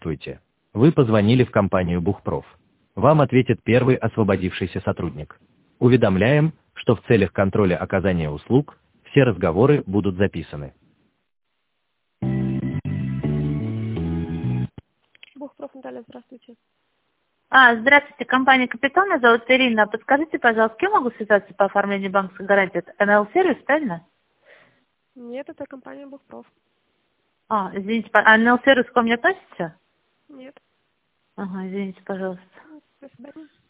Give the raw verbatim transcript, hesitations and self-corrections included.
Здравствуйте. Вы позвонили в компанию Бухпроф. Вам ответит первый освободившийся сотрудник. Уведомляем, что в целях контроля оказания услуг все разговоры будут записаны. Бухпроф, Наталья, здравствуйте. А, здравствуйте, компания «Капитал», меня зовут Ирина. Подскажите, пожалуйста, с кем могу связаться по оформлению банковской гарантии? Это эн эл-сервис, правильно? Нет, это компания Бухпроф. А, извините, а эн эл-сервис к вам не относится? Нет. Ага, извините, пожалуйста. До свидания.